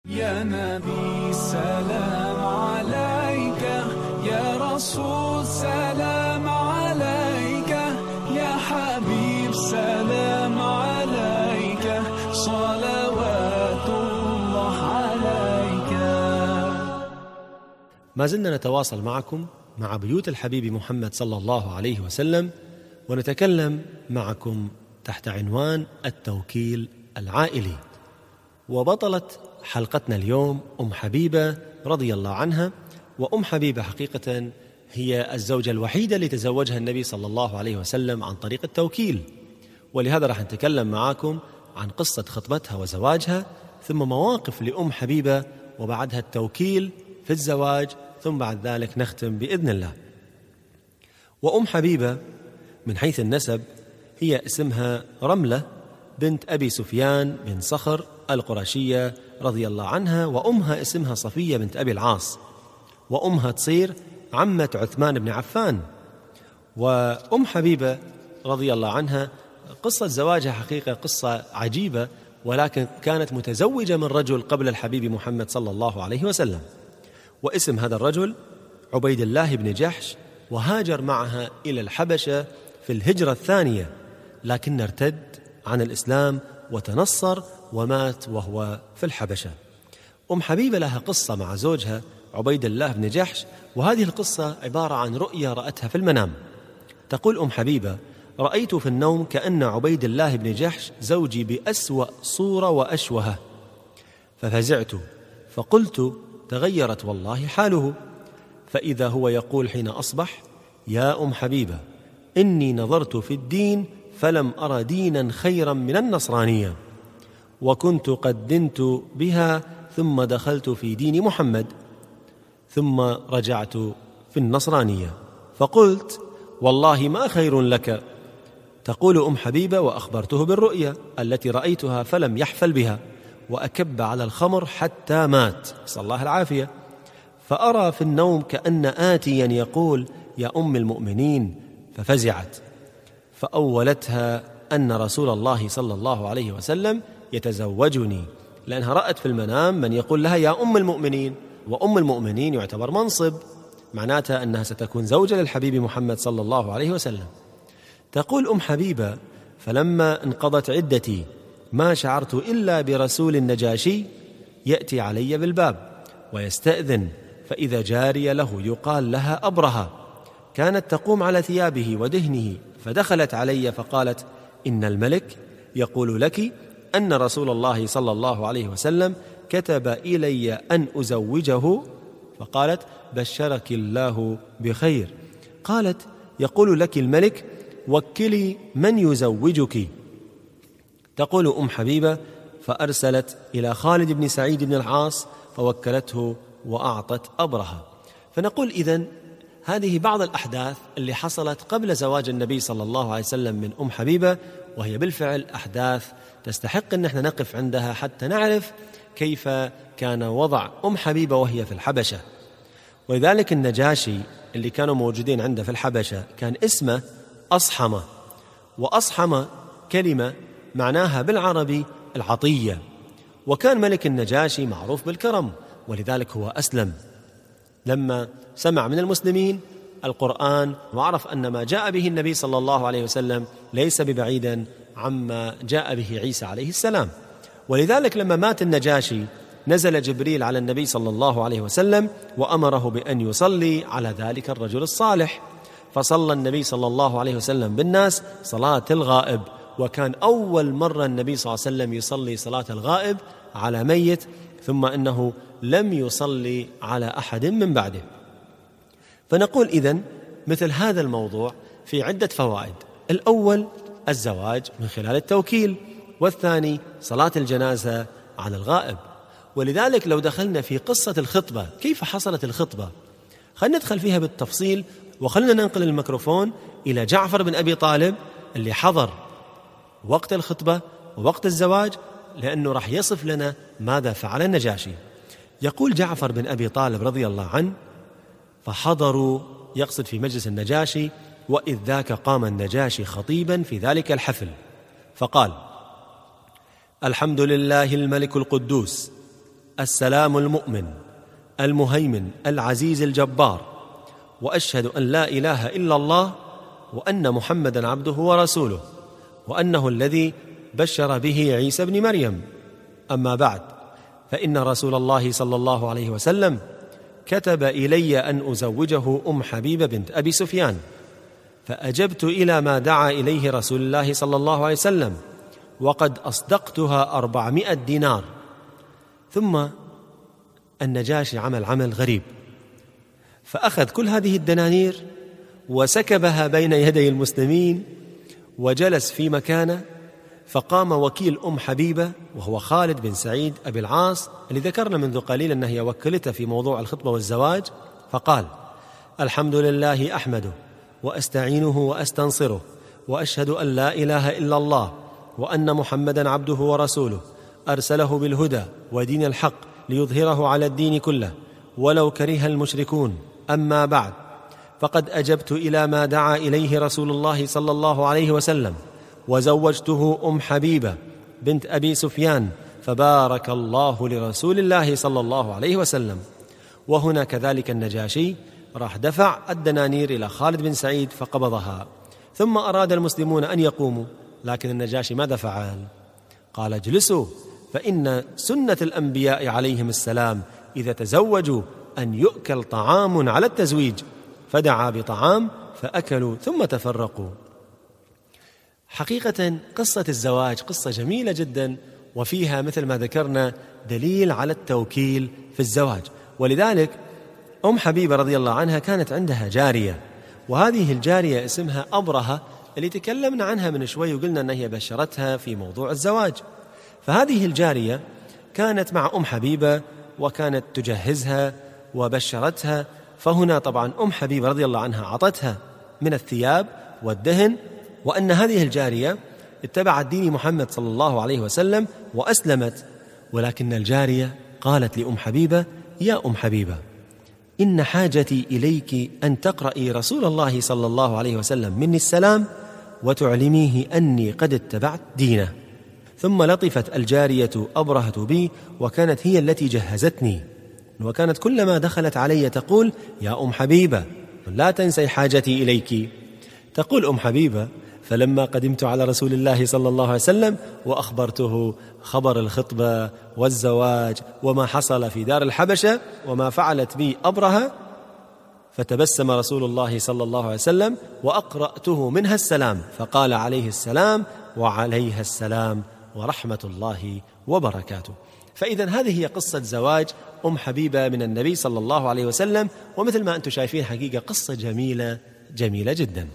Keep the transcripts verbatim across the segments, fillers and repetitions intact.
يا نبي سلام عليك، يا رسول سلام عليك، يا حبيب سلام عليك، صلوات الله عليك. ما زلنا نتواصل معكم مع بيوت الحبيب محمد صلى الله عليه وسلم، ونتكلم معكم تحت عنوان التوكيل العائلي. وبطلة حلقتنا اليوم أم حبيبة رضي الله عنها. وأم حبيبة حقيقة هي الزوجة الوحيدة اللي تزوجها النبي صلى الله عليه وسلم عن طريق التوكيل، ولهذا راح نتكلم معكم عن قصة خطبتها وزواجها، ثم مواقف لأم حبيبة، وبعدها التوكيل في الزواج، ثم بعد ذلك نختم بإذن الله. وأم حبيبة من حيث النسب هي اسمها رملة بنت أبي سفيان بن صخر القرشية رضي الله عنها، وأمها اسمها صفية بنت أبي العاص، وأمها تصير عمة عثمان بن عفان. وأم حبيبة رضي الله عنها قصة زواجها حقيقة قصة عجيبة، ولكن كانت متزوجة من رجل قبل الحبيب محمد صلى الله عليه وسلم، واسم هذا الرجل عبيد الله بن جحش، وهاجر معها إلى الحبشة في الهجرة الثانية، لكن ارتد عن الإسلام وتنصر ومات وهو في الحبشة. أم حبيبة لها قصة مع زوجها عبيد الله بن جحش، وهذه القصة عبارة عن رؤيا رأتها في المنام. تقول أم حبيبة: رأيت في النوم كأن عبيد الله بن جحش زوجي بأسوأ صورة وأشوهة، ففزعت فقلت: تغيرت والله حاله. فإذا هو يقول حين أصبح: يا أم حبيبة، إني نظرت في الدين فلم أرى دينا خيرا من النصرانية، وكنت قد دنت بها ثم دخلت في دين محمد، ثم رجعت في النصرانية، فقلت: والله ما خير لك. تقول أم حبيبة: وأخبرته بالرؤيا التي رأيتها فلم يحفل بها، وأكب على الخمر حتى مات، صلى الله العافية. فأرى في النوم كأن آتيا يقول: يا أم المؤمنين، ففزعت، فأولتها أن رسول الله صلى الله عليه وسلم يتزوجني، لأنها رأت في المنام من يقول لها يا أم المؤمنين، وأم المؤمنين يعتبر منصب، معناتها أنها ستكون زوجة للحبيب محمد صلى الله عليه وسلم. تقول أم حبيبة: فلما انقضت عدتي ما شعرت إلا برسول النجاشي يأتي علي بالباب ويستأذن، فإذا جارية له يقال لها أبرهة كانت تقوم على ثيابه ودهنه، فدخلت علي فقالت: إن الملك يقول لك أن رسول الله صلى الله عليه وسلم كتب إلي أن أزوجه. فقالت: بشرك الله بخير. قالت: يقول لك الملك: وكلي من يزوجك. تقول أم حبيبة: فأرسلت إلى خالد بن سعيد بن العاص فوكلته وأعطت أبرهة. فنقول إذن هذه بعض الأحداث اللي حصلت قبل زواج النبي صلى الله عليه وسلم من أم حبيبة، وهي بالفعل أحداث تستحق أن احنا نقف عندها حتى نعرف كيف كان وضع أم حبيبة وهي في الحبشة. ولذلك النجاشي اللي كانوا موجودين عنده في الحبشة كان اسمه أصحمة، وأصحمة كلمة معناها بالعربي العطية، وكان ملك النجاشي معروف بالكرم، ولذلك هو أسلم لما سمع من المسلمين القرآن، وعرف أن ما جاء به النبي صلى الله عليه وسلم ليس ببعيدا عما جاء به عيسى عليه السلام. ولذلك لما مات النجاشي نزل جبريل على النبي صلى الله عليه وسلم وأمره بأن يصلي على ذلك الرجل الصالح، فصلى النبي صلى الله عليه وسلم بالناس صلاة الغائب، وكان أول مرة النبي صلى الله عليه وسلم يصلي صلاة الغائب على ميت، ثم أنه لم يصلي على أحد من بعده. فنقول إذن مثل هذا الموضوع في عدة فوائد: الأول الزواج من خلال التوكيل، والثاني صلاة الجنازة على الغائب. ولذلك لو دخلنا في قصة الخطبة، كيف حصلت الخطبة، خلينا ندخل فيها بالتفصيل، وخلنا ننقل الميكروفون إلى جعفر بن أبي طالب اللي حضر وقت الخطبة ووقت الزواج، لأنه راح يصف لنا ماذا فعل النجاشي. يقول جعفر بن أبي طالب رضي الله عنه: فحضروا، يقصد في مجلس النجاشي، وإذ ذاك قام النجاشي خطيبا في ذلك الحفل فقال: الحمد لله الملك القدوس السلام المؤمن المهيمن العزيز الجبار، وأشهد أن لا إله إلا الله وأن محمدًا عبده ورسوله، وأنه الذي بشر به عيسى بن مريم. أما بعد، فإن رسول الله صلى الله عليه وسلم كتب إلي أن أزوجه أم حبيبة بنت أبي سفيان، فأجبت إلى ما دعا إليه رسول الله صلى الله عليه وسلم، وقد أصدقتها أربعمائة دينار. ثم النجاشي عمل عمل غريب، فأخذ كل هذه الدنانير وسكبها بين يدي المسلمين وجلس في مكانه، فقام وكيل أم حبيبة وهو خالد بن سعيد أبي العاص اللي ذكرنا منذ قليل أنه هي وكلته في موضوع الخطبة والزواج، فقال: الحمد لله أحمده وأستعينه وأستنصره، وأشهد أن لا إله إلا الله وأن محمدًا عبده ورسوله، أرسله بالهدى ودين الحق ليظهره على الدين كله ولو كره المشركون. أما بعد، فقد أجبت إلى ما دعا إليه رسول الله صلى الله عليه وسلم، وزوجته أم حبيبة بنت أبي سفيان، فبارك الله لرسول الله صلى الله عليه وسلم. وهنا كذلك النجاشي راح دفع الدنانير إلى خالد بن سعيد فقبضها، ثم أراد المسلمون أن يقوموا، لكن النجاشي ماذا فعل؟ قال: اجلسوا، فإن سنة الأنبياء عليهم السلام إذا تزوجوا أن يؤكل طعام على التزويج، فدعا بطعام فأكلوا ثم تفرقوا. حقيقة قصة الزواج قصة جميلة جدا، وفيها مثل ما ذكرنا دليل على التوكيل في الزواج. ولذلك أم حبيبة رضي الله عنها كانت عندها جارية، وهذه الجارية اسمها أبرهة اللي تكلمنا عنها من شوي وقلنا أن هي بشرتها في موضوع الزواج. فهذه الجارية كانت مع أم حبيبة وكانت تجهزها وبشرتها. فهنا طبعا أم حبيبة رضي الله عنها عطتها من الثياب والدهن، وأن هذه الجارية اتبعت دين محمد صلى الله عليه وسلم وأسلمت. ولكن الجارية قالت لأم حبيبة: يا أم حبيبة، إن حاجتي إليك أن تقرأي رسول الله صلى الله عليه وسلم مني السلام وتعلميه أني قد اتبعت دينه. ثم لطفت الجارية أبرهة بي، وكانت هي التي جهزتني، وكانت كلما دخلت علي تقول: يا أم حبيبة، لا تنسي حاجتي إليك. تقول أم حبيبة: فلما قدمت على رسول الله صلى الله عليه وسلم وأخبرته خبر الخطبة والزواج وما حصل في دار الحبشة وما فعلت بي أبرهة، فتبسم رسول الله صلى الله عليه وسلم وأقرأته منها السلام، فقال عليه السلام وعليها السلام ورحمة الله وبركاته. فإذا هذه هي قصة زواج أم حبيبة من النبي صلى الله عليه وسلم، ومثل ما أنتم شايفين حقيقة قصة جميلة جميلة جدا.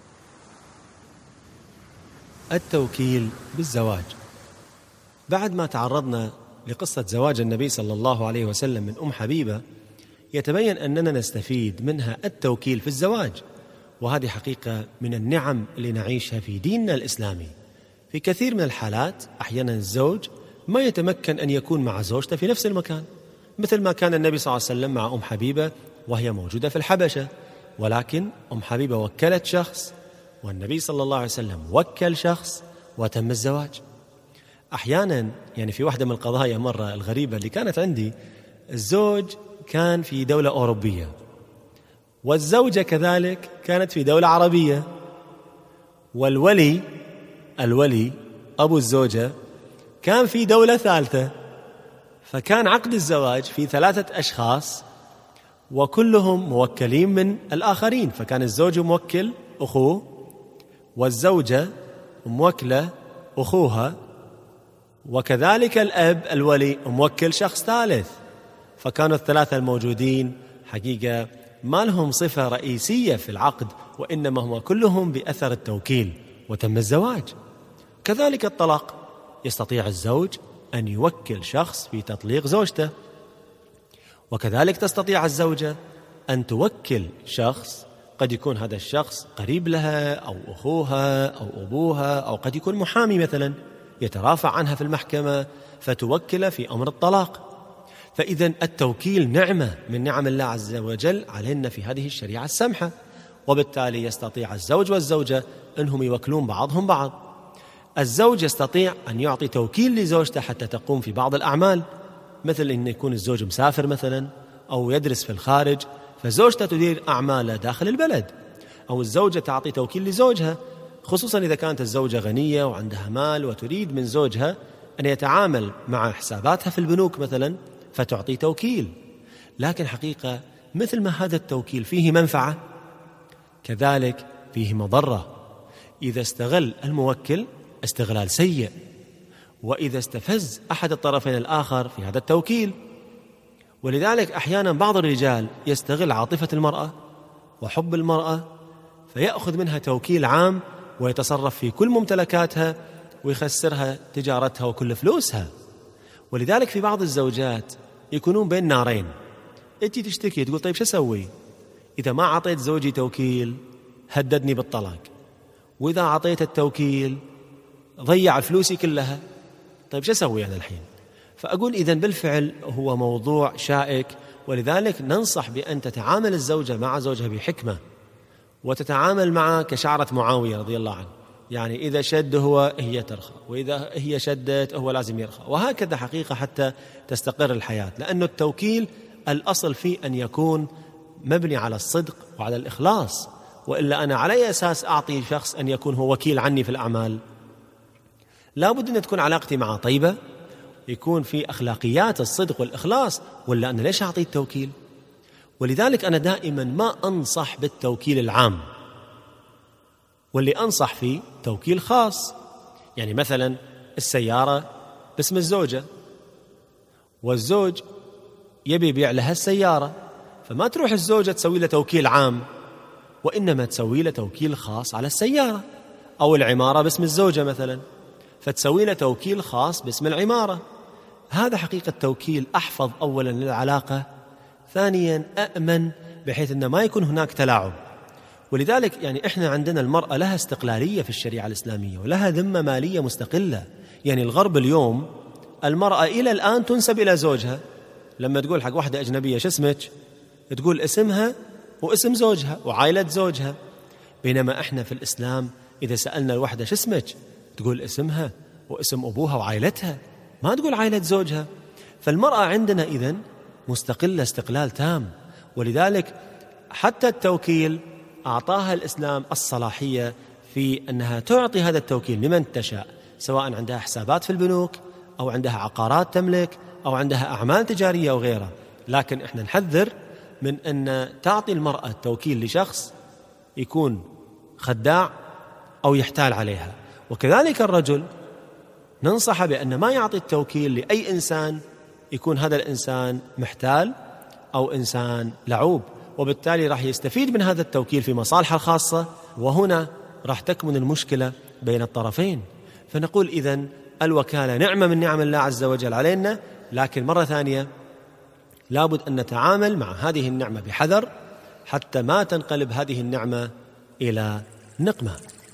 التوكيل بالزواج. بعد ما تعرضنا لقصة زواج النبي صلى الله عليه وسلم من أم حبيبة، يتبين أننا نستفيد منها التوكيل في الزواج، وهذه حقيقة من النعم اللي نعيشها في ديننا الإسلامي. في كثير من الحالات أحيانا الزوج ما يتمكن أن يكون مع زوجته في نفس المكان، مثل ما كان النبي صلى الله عليه وسلم مع أم حبيبة وهي موجودة في الحبشة، ولكن أم حبيبة وكلت شخص والنبي صلى الله عليه وسلم وكل شخص وتم الزواج. أحيانا يعني في واحدة من القضايا مرة الغريبة اللي كانت عندي، الزوج كان في دولة أوروبية والزوجة كذلك كانت في دولة عربية، والولي الولي أبو الزوجة كان في دولة ثالثة، فكان عقد الزواج في ثلاثة أشخاص وكلهم موكلين من الآخرين، فكان الزوج موكل أخوه والزوجة موكلة أخوها، وكذلك الأب الولي موكل شخص ثالث. فكانوا الثلاثة الموجودين حقيقة ما لهم صفة رئيسية في العقد، وإنما هم كلهم بأثر التوكيل وتم الزواج. كذلك الطلاق، يستطيع الزوج أن يوكل شخص في تطليق زوجته، وكذلك تستطيع الزوجة أن توكل شخص، قد يكون هذا الشخص قريب لها أو أخوها أو أبوها، أو قد يكون محامي مثلا يترافع عنها في المحكمة فتوكل في أمر الطلاق. فإذا التوكيل نعمة من نعم الله عز وجل علينا في هذه الشريعة السمحة، وبالتالي يستطيع الزوج والزوجة أنهم يوكلون بعضهم بعض. الزوج يستطيع أن يعطي توكيل لزوجته حتى تقوم في بعض الأعمال، مثل أن يكون الزوج مسافر مثلا أو يدرس في الخارج، فزوجته تدير أعماله داخل البلد، أو الزوجة تعطي توكيل لزوجها، خصوصا إذا كانت الزوجة غنية وعندها مال وتريد من زوجها أن يتعامل مع حساباتها في البنوك مثلا، فتعطي توكيل. لكن حقيقة مثل ما هذا التوكيل فيه منفعة، كذلك فيه مضرة. إذا استغل الموكل استغلال سيء، وإذا استفز أحد الطرفين الآخر في هذا التوكيل. ولذلك أحيانا بعض الرجال يستغل عاطفة المرأة وحب المرأة، فيأخذ منها توكيل عام ويتصرف في كل ممتلكاتها ويخسرها تجارتها وكل فلوسها. ولذلك في بعض الزوجات يكونون بين نارين، أنت تشتكي تقول طيب شو أسوي؟ إذا ما عطيت زوجي توكيل هددني بالطلاق، وإذا عطيت التوكيل ضيع فلوسي كلها، طيب شو أسوي أنا الحين؟ فأقول إذن بالفعل هو موضوع شائك، ولذلك ننصح بأن تتعامل الزوجة مع زوجها بحكمة، وتتعامل معه كشعرة معاوية رضي الله عنه، يعني إذا شد هو هي ترخى، وإذا هي شدت هو لازم يرخى، وهكذا حقيقة حتى تستقر الحياة. لأن التوكيل الأصل فيه أن يكون مبني على الصدق وعلى الإخلاص، وإلا أنا على أي أساس أعطي شخص أن يكون هو وكيل عني في الأعمال؟ لا بد أن تكون علاقتي معه طيبة، يكون في أخلاقيات الصدق والإخلاص، ولا أنا ليش أعطي التوكيل؟ ولذلك أنا دائما ما أنصح بالتوكيل العام، واللي أنصح فيه توكيل خاص. يعني مثلا السيارة باسم الزوجة، والزوج يبي يبيع لها السيارة، فما تروح الزوجة تسوي له توكيل عام، وإنما تسوي له توكيل خاص على السيارة. أو العمارة باسم الزوجة مثلا، فتسوي له توكيل خاص باسم العمارة. هذا حقيقة توكيل أحفظ أولا للعلاقة، ثانيا أأمن بحيث أن ما يكون هناك تلاعب. ولذلك يعني إحنا عندنا المرأة لها استقلالية في الشريعة الإسلامية، ولها ذمة مالية مستقلة. يعني الغرب اليوم المرأة إلى الآن تنسب إلى زوجها، لما تقول حق واحدة أجنبية شو اسمك، تقول اسمها واسم زوجها وعائلة زوجها. بينما إحنا في الإسلام إذا سألنا الوحدة شو اسمك، تقول اسمها واسم أبوها وعائلتها، ما تقول عائلة زوجها. فالمرأة عندنا إذن مستقلة استقلال تام. ولذلك حتى التوكيل أعطاها الإسلام الصلاحية في أنها تعطي هذا التوكيل لمن تشاء، سواء عندها حسابات في البنوك أو عندها عقارات تملك أو عندها أعمال تجارية أو غيرها. لكن إحنا نحذر من أن تعطي المرأة التوكيل لشخص يكون خداع أو يحتال عليها. وكذلك الرجل ننصح بأن ما يعطي التوكيل لأي إنسان يكون هذا الإنسان محتال أو إنسان لعوب، وبالتالي راح يستفيد من هذا التوكيل في مصالحه الخاصة، وهنا راح تكمن المشكلة بين الطرفين. فنقول إذن الوكالة نعمة من نعم الله عز وجل علينا، لكن مرة ثانية لابد أن نتعامل مع هذه النعمة بحذر حتى ما تنقلب هذه النعمة إلى نقمة.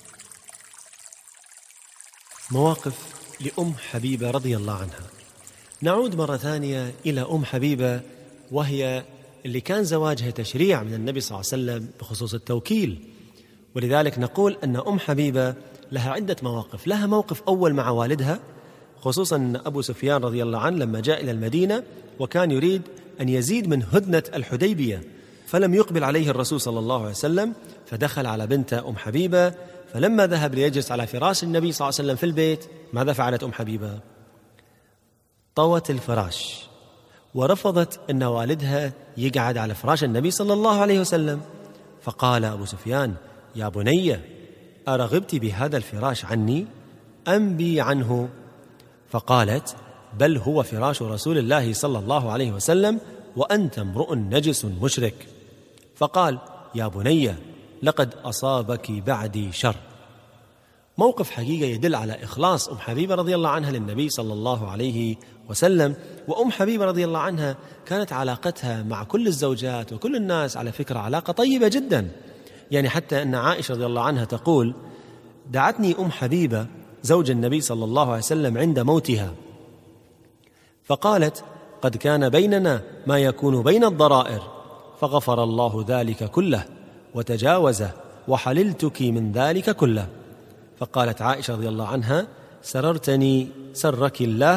مواقف لأم حبيبة رضي الله عنها. نعود مرة ثانية إلى أم حبيبة، وهي اللي كان زواجها تشريع من النبي صلى الله عليه وسلم بخصوص التوكيل. ولذلك نقول أن أم حبيبة لها عدة مواقف. لها موقف أول مع والدها، خصوصا أن أبو سفيان رضي الله عنه لما جاء إلى المدينة وكان يريد أن يزيد من هدنة الحديبية، فلم يقبل عليه الرسول صلى الله عليه وسلم، فدخل على بنت أم حبيبة. فلما ذهب ليجلس على فراش النبي صلى الله عليه وسلم في البيت، ماذا فعلت أم حبيبة؟ طوت الفراش ورفضت أن والدها يقعد على فراش النبي صلى الله عليه وسلم. فقال أبو سفيان: يا بني، أرغبت بهذا الفراش عني أم بي عنه؟ فقالت: بل هو فراش رسول الله صلى الله عليه وسلم، وأنت امرؤ نجس مشرك. فقال: يا بني، لقد أصابك بعدي شر. موقف حقيقة يدل على إخلاص أم حبيبة رضي الله عنها للنبي صلى الله عليه وسلم. وأم حبيبة رضي الله عنها كانت علاقتها مع كل الزوجات وكل الناس على فكرة علاقة طيبة جدا، يعني حتى أن عائشة رضي الله عنها تقول: دعتني أم حبيبة زوج النبي صلى الله عليه وسلم عند موتها، فقالت: قد كان بيننا ما يكون بين الضرائر، فغفر الله ذلك كله وتجاوزه، وحللتك من ذلك كله. فقالت عائشة رضي الله عنها: سررتني سرك الله،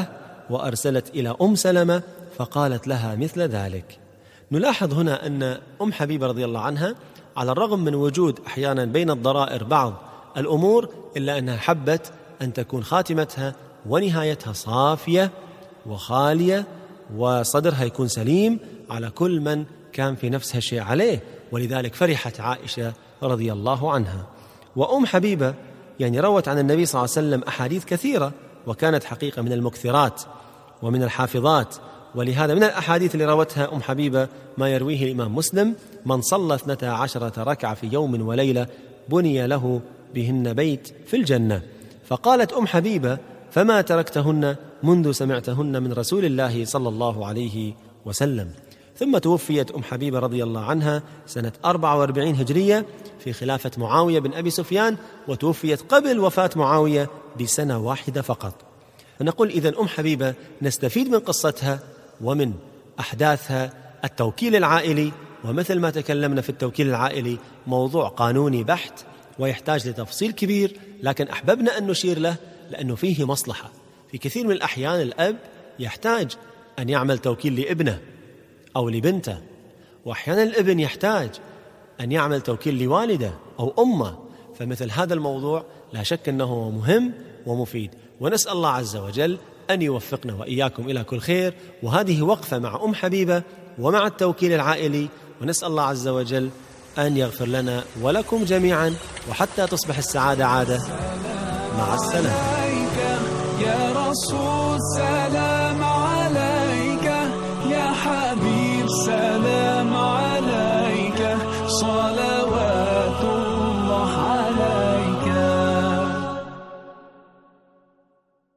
وأرسلت إلى أم سلمة فقالت لها مثل ذلك. نلاحظ هنا أن أم حبيبة رضي الله عنها على الرغم من وجود أحيانا بين الضرائر بعض الأمور إلا أنها حبت أن تكون خاتمتها ونهايتها صافية وخالية وصدرها يكون سليم على كل من كان في نفسها شيء عليه، ولذلك فرحت عائشة رضي الله عنها. وأم حبيبة يعني روت عن النبي صلى الله عليه وسلم أحاديث كثيرة، وكانت حقيقة من المكثرات ومن الحافظات، ولهذا من الأحاديث اللي روتها أم حبيبة ما يرويه الإمام مسلم: من صلى اثنتا عشرة ركعة في يوم وليلة بني له بهن بيت في الجنة. فقالت أم حبيبة: فما تركتهن منذ سمعتهن من رسول الله صلى الله عليه وسلم. ثم توفيت أم حبيبة رضي الله عنها سنة أربعة وأربعين هجرية في خلافة معاوية بن أبي سفيان، وتوفيت قبل وفاة معاوية بسنة واحدة فقط. فنقول إذن أم حبيبة نستفيد من قصتها ومن أحداثها التوكيل العائلي، ومثل ما تكلمنا في التوكيل العائلي موضوع قانوني بحت ويحتاج لتفصيل كبير، لكن أحببنا أن نشير له لأنه فيه مصلحة. في كثير من الأحيان الأب يحتاج أن يعمل توكيل لابنه أو لبنته، وأحيانا الابن يحتاج أن يعمل توكيل لوالده أو أمه، فمثل هذا الموضوع لا شك أنه مهم ومفيد، ونسأل الله عز وجل أن يوفقنا وإياكم إلى كل خير. وهذه وقفة مع أم حبيبة ومع التوكيل العائلي، ونسأل الله عز وجل أن يغفر لنا ولكم جميعا، وحتى تصبح السعادة عادة. مع السلامة. يا رسول سلام